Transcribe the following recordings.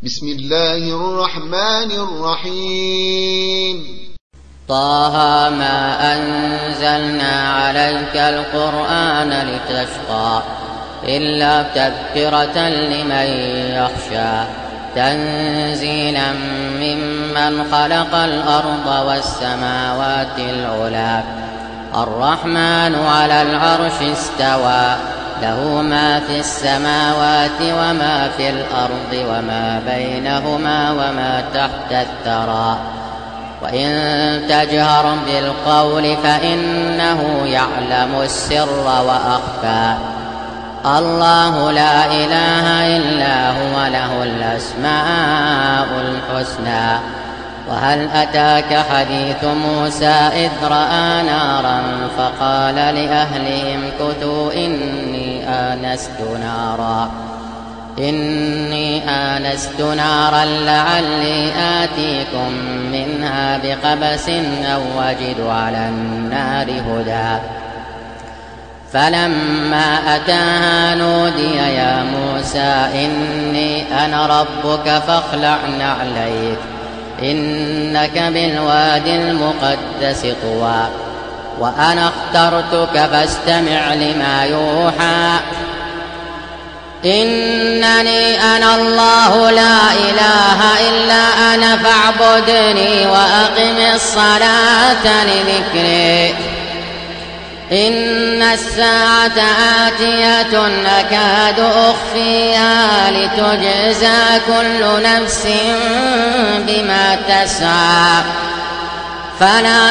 بسم الله الرحمن الرحيم. طه ما أنزلنا عليك القرآن لتشقى إلا تذكرة لمن يخشى تنزيلا ممن خلق الأرض والسماوات العلى الرحمن على العرش استوى له ما في السماوات وما في الأرض وما بينهما وما تحت الثرى وإن تجهر بالقول فإنه يعلم السر وأخفى الله لا إله إلا هو له الأسماء الحسنى وهل أتاك حديث موسى إذ رأى نارا فقال لأهلهم كثوا إني آنست نارا لعلي آتيكم منها بقبس أو أجد على النار هدى فلما أتاها نودي يا موسى إني أنا ربك فاخلع نعليك إنك بالواد المقدس طوى وأنا اخترتك فاستمع لما يوحى إنني أنا الله لا إله إلا أنا فاعبدني وأقم الصلاة لذكري إن الساعة آتية أكاد أخفيها لتجزى كل نفس بما تسعى فلا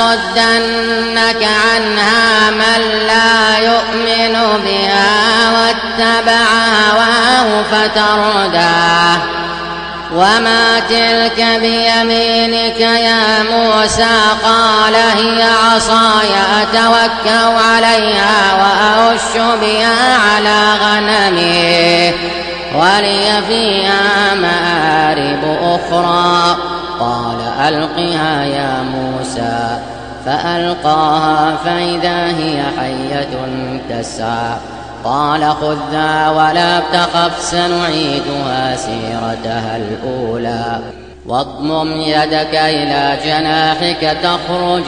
يصدنك عنها من لا يؤمن بها واتبع هواه فترداه وما تلك بيمينك يا موسى قال هي عصاي أتوكأ عليها وأهش بها على غنمي ولي فيها مآرب أخرى قال ألقها يا موسى فألقاها فإذا هي حية تسعى قال خذها ولا تخف سنعيدها سيرتها الأولى واضمم يدك إلى جناحك تخرج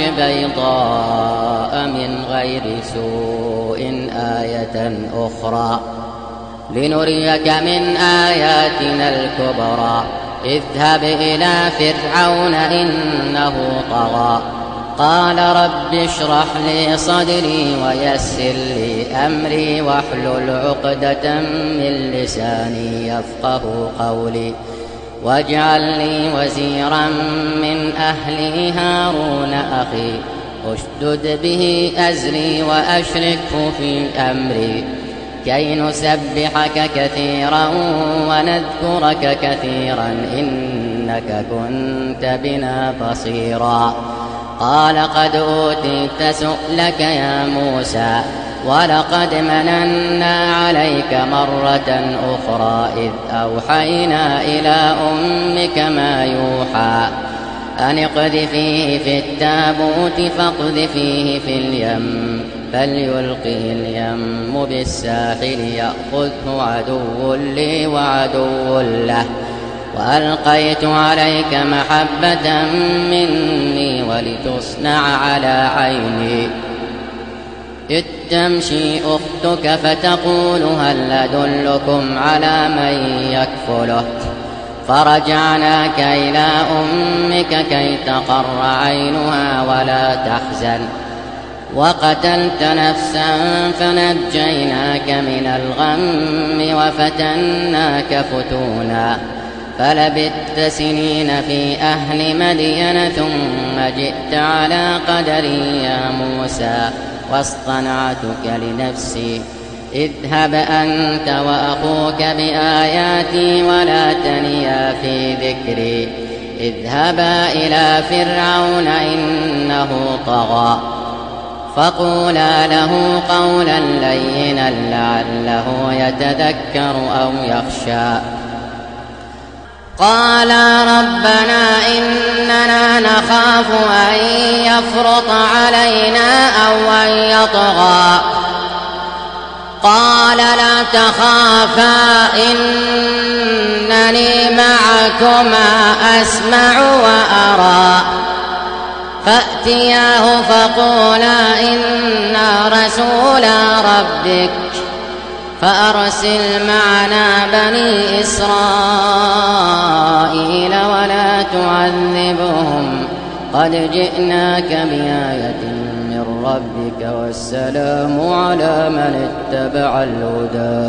بيضاء من غير سوء آية أخرى لنريك من آياتنا الكبرى اذهب إلى فرعون إنه طغى قال رب اشرح لي صدري ويسر لي أمري واحلل عقدة من لساني يفقه قولي واجعل لي وزيرا من أهلي هارون أخي اشدد به أزري وأشركه في أمري كي نسبحك كثيرا ونذكرك كثيرا إنك كنت بنا بصيرا قال قد أوتيت سؤلك يا موسى ولقد مننا عليك مرة أخرى إذ أوحينا إلى أمك ما يوحى أن اقذفيه في التابوت فاقذفيه في اليم فليلقه اليم بالساحل يأخذه عدو لي وعدو له وألقيت عليك محبة مني ولتصنع على عيني إذ تمشي أختك فتقول هل أدلكم على من يكفله فرجعناك إلى أمك كي تقر عينها ولا تحزن وقتلت نفسا فنجيناك من الغم وفتناك فتونا فلبثت سنين في أهل مدين ثم جئت على قدري يا موسى واصطنعتك لنفسي اذهب أنت وأخوك بآياتي ولا تنيا في ذكري اذهبا إلى فرعون إنه طغى فقولا له قولا لينا لعله يتذكر أو يخشى قالا ربنا إننا نخاف أن يفرط علينا أو أن يطغى قال لا تخافا إنني معكما أسمع وأرى فأتياه فقولا إنا رسولا ربك فأرسل معنا بني إسرائيل ولا تعذبهم قد جئناك بآية من ربك والسلام على من اتبع الهدى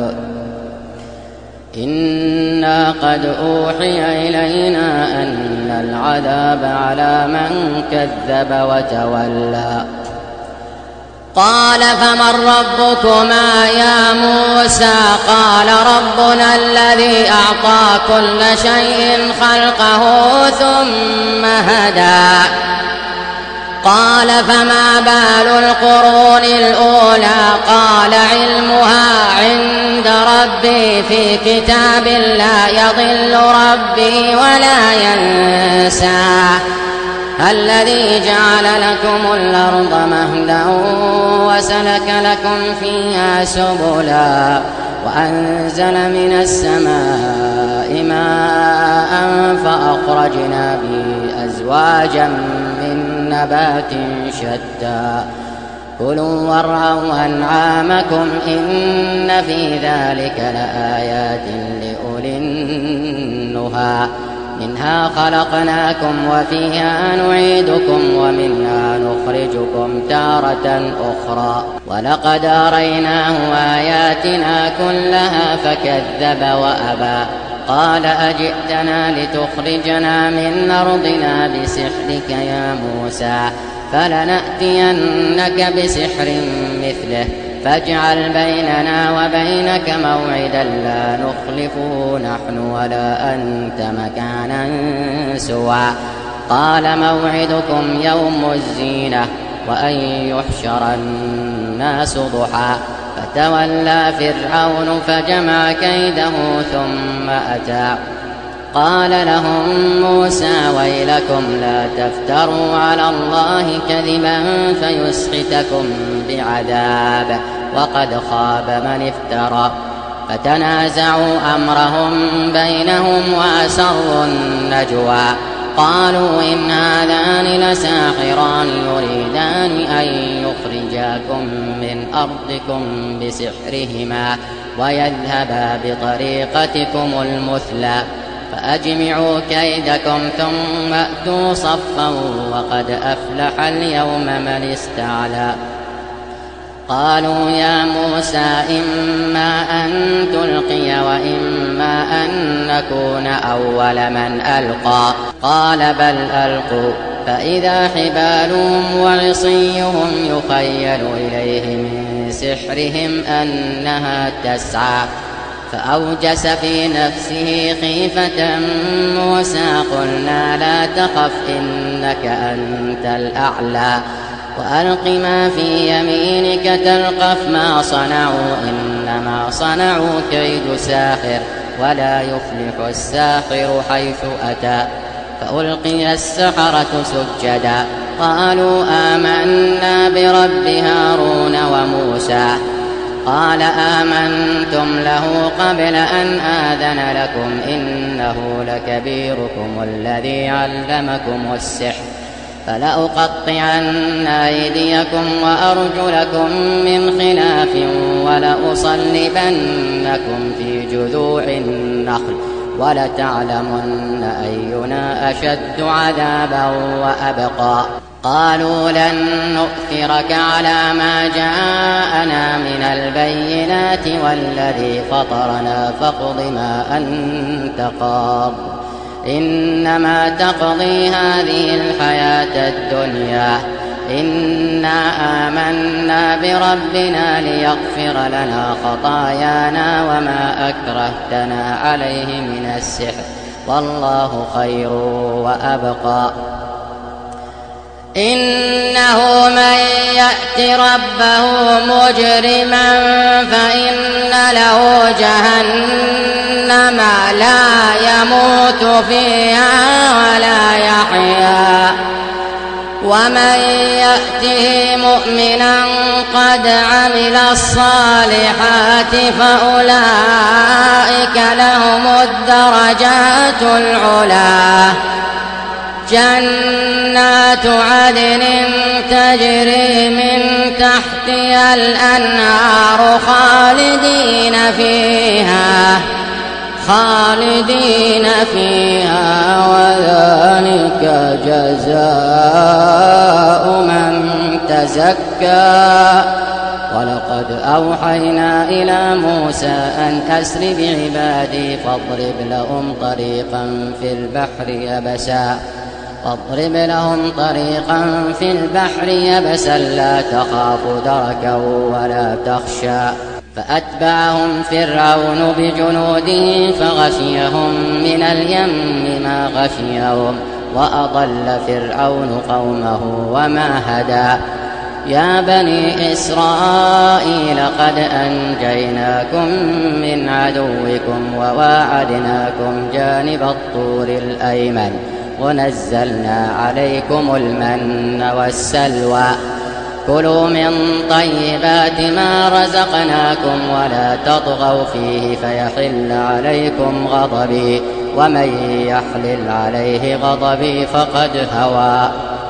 إنا قد أوحي إلينا أن العذاب على من كذب وتولى قال فمن ربكما يا موسى قال ربنا الذي أعطى كل شيء خلقه ثم هدى قال فما بال القرون الأولى قال علمها عند ربي في كتاب لا يضل ربي ولا ينسى الذي جعل لكم الأرض مهدا وسلك لكم فيها سبلا وأنزل من السماء ماء فأخرجنا به أزواجا من نبات شتى كلوا وارعوا أنعامكم إن في ذلك لآيات لأولي النهى منها خلقناكم وفيها نعيدكم ومنها نخرجكم تارة أخرى ولقد أريناه آياتنا كلها فكذب وأبى قال أجئتنا لتخرجنا من أرضنا بسحرك يا موسى فلنأتينك بسحر مثله فاجعل بيننا وبينك موعدا لا نخلفه نحن ولا أنت مكانا سوى قال موعدكم يوم الزينة وأن يحشر الناس ضحى فتولى فرعون فجمع كيده ثم أتى قال لهم موسى ويلكم لا تفتروا على الله كذبا فيسحتكم بعذاب وقد خاب من افترى فتنازعوا أمرهم بينهم وأسروا النجوى قالوا إن هذان لساحران يريدان أن يخرجاكم من أرضكم بسحرهما ويذهبا بطريقتكم المثلى فأجمعوا كيدكم ثم أتوا صفا وقد أفلح اليوم من استعلى قالوا يا موسى إما أن تلقي وإما أن نكون أول من ألقى قال بل ألقوا فإذا حبالهم وعصيهم يخيل إليه من سحرهم أنها تسعى فأوجس في نفسه خيفة موسى قلنا لا تخف إنك أنت الأعلى وألق ما في يمينك تلقف ما صنعوا إنما صنعوا كيد ساحر ولا يفلح الساحر حيث أتى فألقي السحرة سجدا قالوا آمنا برب هارون وموسى قال آمنتم له قبل أن آذن لكم إنه لكبيركم الذي علمكم السحر فلأقطعن أيديكم وأرجلكم من خلاف ولأصلبنكم في جذوع النخل ولتعلمن أينا أشد عذابا وأبقى قالوا لن نؤثرك على ما جاءنا من البينات والذي فطرنا فاقض ما أنت قاض إنما تقضي هذه الحياة الدنيا إنا آمنا بربنا ليغفر لنا خطايانا وما أكرهتنا عليه من السحر والله خير وأبقى إنه من يأت ربه مجرما فإن له جهنم لا يموت فيها ولا يحيا ومن يأته مؤمنا قد عمل الصالحات فأولئك لهم الدرجات العلى جنات عدن تجري من تحتها الأنهار خالدين فيها وذلك جزاء من تزكى ولقد أوحينا إلى موسى أن أسر بعبادي فاضرب لهم طريقا في البحر يبسا لا تخاف دركا ولا تخشى فأتبعهم فرعون بجنوده فغشيهم من اليم ما غشيهم وأضل فرعون قومه وما هدى يا بني إسرائيل قد أنجيناكم من عدوكم وواعدناكم جانب الطور الأيمن ونزلنا عليكم المن والسلوى كلوا من طيبات ما رزقناكم ولا تطغوا فيه فيحل عليكم غضبي ومن يحلل عليه غضبي فقد هوى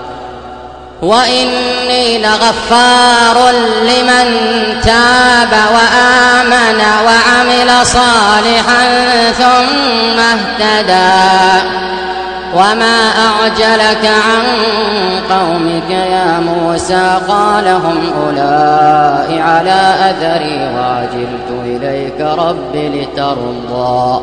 وإني لغفار لمن تاب وآمن وعمل صالحا ثم اهتدى وما أعجلك عن قومك يا موسى قال هم أولئك على أثري وعجلت إليك رب لترضى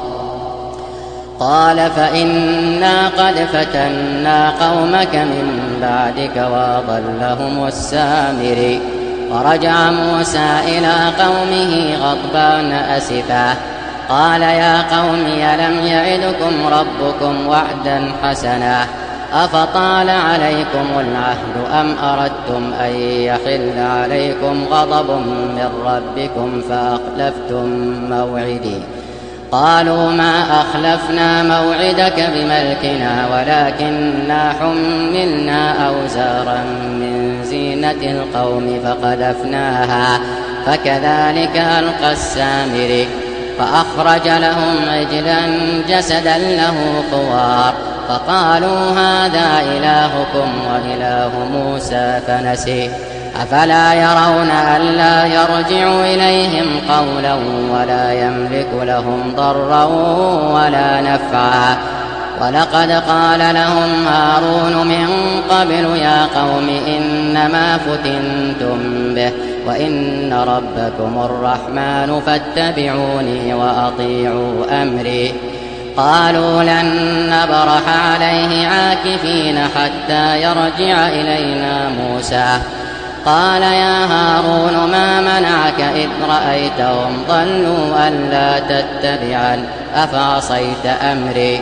قال فإنا قد فتنا قومك من بعدك وأضلهم السامري ورجع موسى إلى قومه غضبان أسفا قال يا قوم ألم يعدكم ربكم وعدا حسنا أفطال عليكم العهد أم أردتم أن يحل عليكم غضب من ربكم فأخلفتم موعدي قالوا ما أخلفنا موعدك بملكنا ولكننا حملنا أوزارا من زينة القوم فقذفناها فكذلك ألقى السامري فأخرج لهم عجلا جسدا له خوار فقالوا هذا إلهكم وإله موسى فنسي أفلا يرون ألا يرجع إليهم قولا ولا يملك لهم ضرا ولا نفعا ولقد قال لهم هارون من قبل يا قوم إنما فتنتم به وإن ربكم الرحمن فاتبعوني وأطيعوا أمري قالوا لن نبرح عليه عاكفين حتى يرجع إلينا موسى قال يا هارون ما منعك إذ رأيتهم ضلوا ألا تتبعن أفعصيت أمري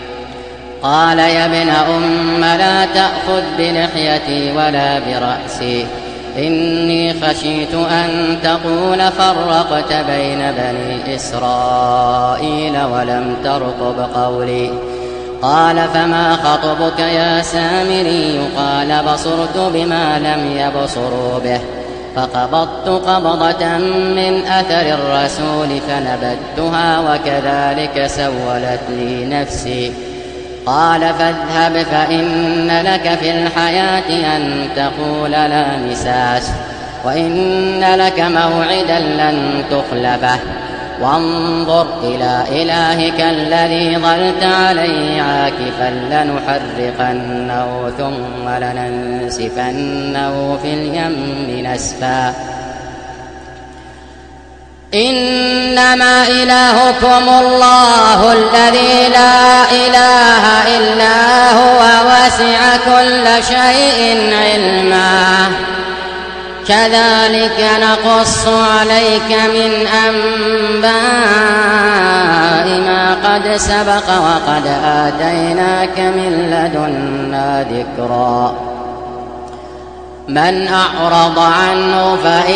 قال يا ابن أم لا تأخذ بلحيتي ولا برأسي إني خشيت أن تقول فرقت بين بني إسرائيل ولم ترقب قولي قال فما خطبك يا سامري قال بصرت بما لم يبصروا به فقبضت قبضة من أثر الرسول فنبذتها وكذلك سولت لي نفسي قال فاذهب فإن لك في الحياة أن تقول لا مساس وإن لك موعدا لن تخلفه وانظر إلى إلهك الذي ظلت عليه عاكفا لنحرقنه ثم لننسفنه في اليم نسفا إنما إلهكم الله الذي لا إله إلا هو وسع كل شيء علما كذلك نقص عليك من أنباء ما قد سبق وقد آتيناك من لدنا ذكرا من أعرض عنه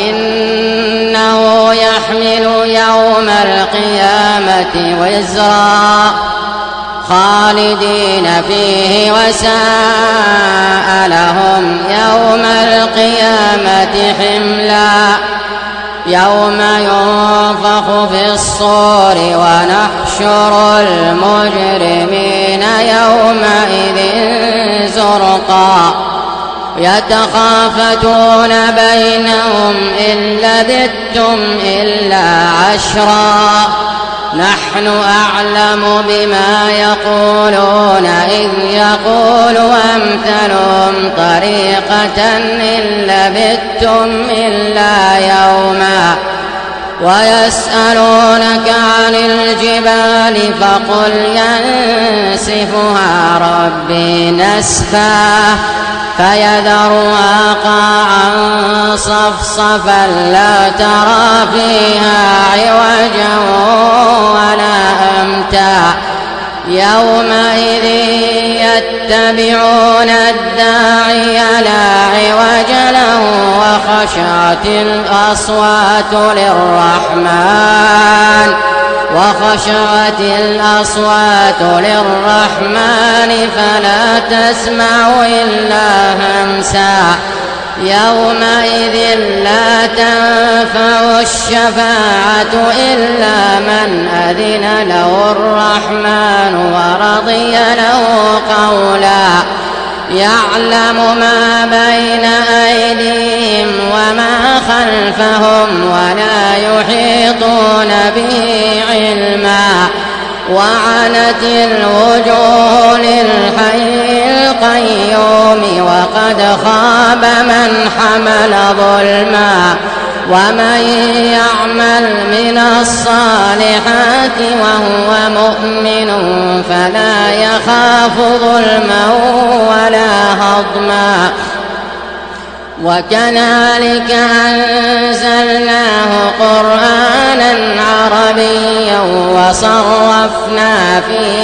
فإنه يحمل يوم القيامة وزرا خالدين فيه وساء لهم يوم القيامة حملا يوم ينفخ في الصور ونحشر المجرمين يومئذ زرقا يتخافتون بينهم إن لبثتم إلا عشرا نحن أعلم بما يقولون إذ يقول أمثلهم طريقة إن لبثتم إلا يوما ويسألونك عن الجبال فقل ينسفها ربي نسفا فيذرها قاعا صفصفا لا ترى فيها عوجا ولا أمتا يومئذ يتبعون الداعي لا عوج له وخشعت الأصوات للرحمن فلا تسمع إلا همسا يومئذ لا تنفع الشفاعة إلا من أذن له الرحمن ورضي له قولا يعلم ما بين أيديهم وما خلفهم ولا يحيطون به علما وعنت الوجوه للحي القيوم وقد خاب من حمل ظلما ومن يعمل من الصالحات وهو مؤمن فلا يخاف ظلما ولا هضما وكذلك أنزلناه قرآنا عربيا وصرفنا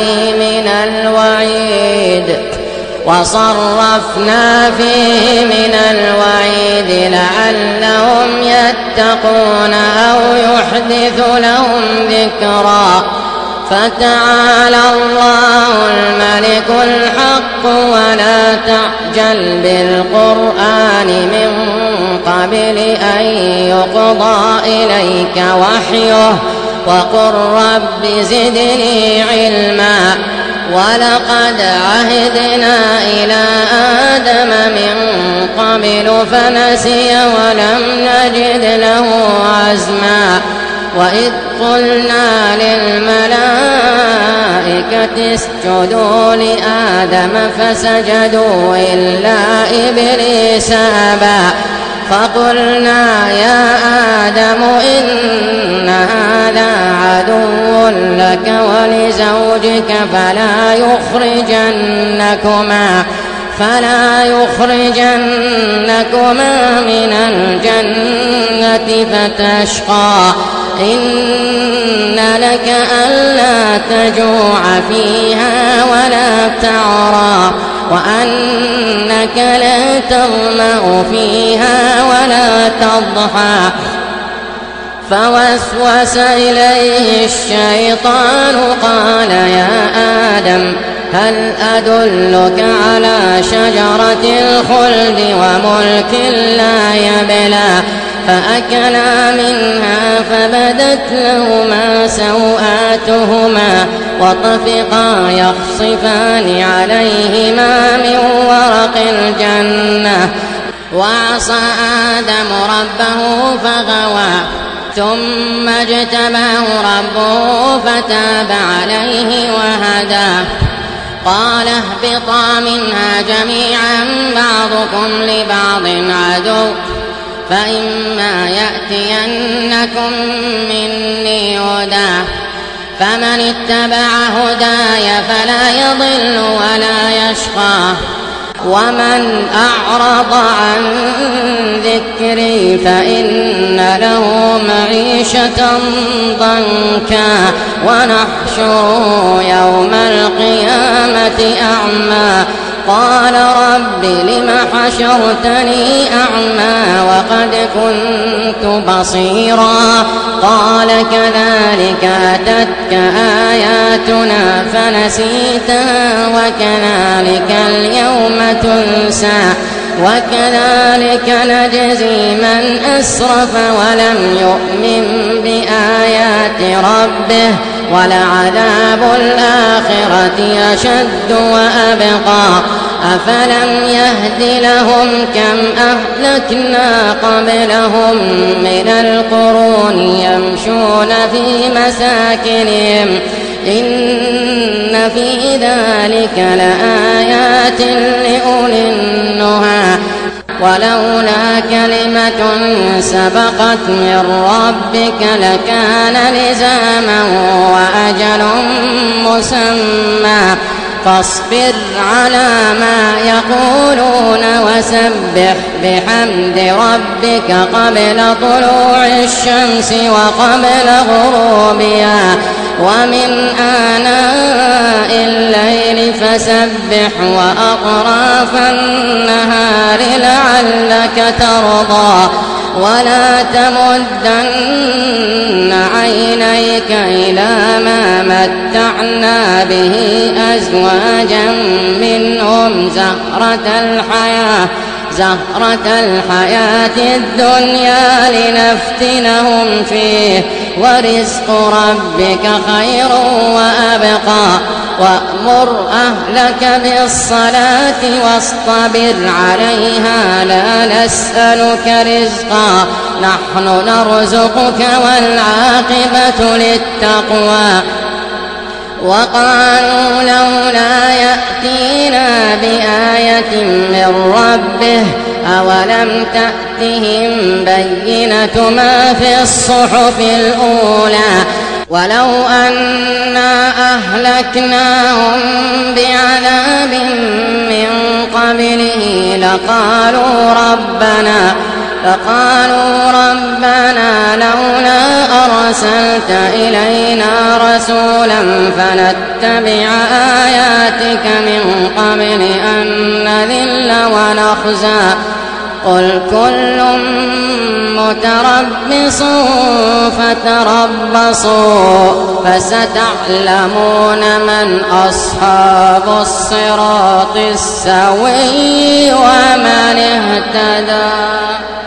فيه من الوعيد لعلهم يتقون أو يحدث لهم ذكرا فتعالى الله الملك الحق ولا تعجل بالقرآن من قبل أن يقضى إليك وحيه وقل رب زدني علما ولقد عهدنا إلى آدم من قبل فنسي ولم نجد له عزما وإذ قلنا للملائكة اسجدوا لآدم فسجدوا إلا إبليس أبى فقلنا يا آدم إن هذا عدو لك ولزوجك فلا يخرجنكما من الجنة فتشقى إن لك ألا تجوع فيها ولا تعرى وأنك لا تظمأ فيها ولا تضحى فوسوس إليه الشيطان قال يا آدم هل أدلك على شجرة الخلد وملك لا يبلى فأكلا منها فبدت لهما سوآتهما وطفقا يخصفان عليهما من ورق الجنة وعصى آدم ربه فغوى ثم اجتباه ربه فتاب عليه وهدى قال اهبطا منها جميعا بعضكم لبعض عدو فإما يأتينكم مني هدى فمن اتبع هداي فلا يضل ولا يشقى ومن أعرض عن ذكري فإن له معيشة ضنكا ونحشره يوم القيامة أعمى قال رب لم حشرتني أعمى وقد كنت بصيرا قال كذلك أتتك آياتنا فنسيتها وكذلك اليوم تنسى وكذلك نجزي من أسرف ولم يؤمن بآيات ربه ولعذاب الآخرة أشد وأبقى أفلم يهد لهم كم أهلكنا قبلهم من القرون يمشون في مساكنهم إن في ذلك لآيات لأولي النهى ولولا كلمة سبقت من ربك لكان لزاما وأجل مسمى فاصبر على ما يقولون وسبح بحمد ربك قبل طلوع الشمس وقبل غروبها ومن آناء الليل فسبح وأطراف النهار لعلك ترضى ولا تمدن عينيك إلى ما متعنا به أزواجا منهم زهرة الحياة الدنيا لنفتنهم فيه ورزق ربك خير وأبقى وأمر أهلك بالصلاة واصطبر عليها لا نسألك رزقا نحن نرزقك والعاقبة للتقوى وقالوا لولا يأتينا بآية من ربه أولم تأتهم بينة ما في الصحف الأولى ولو أنا أهلكناهم بعذاب من قبله لقالوا ربنا لولا أرسلت إلينا رسولا فنتبع آياتك من قبل أن نذل ونخزى قل كل متربص فتربصوا فستعلمون من أصحاب الصراط السوي ومن اهتدى.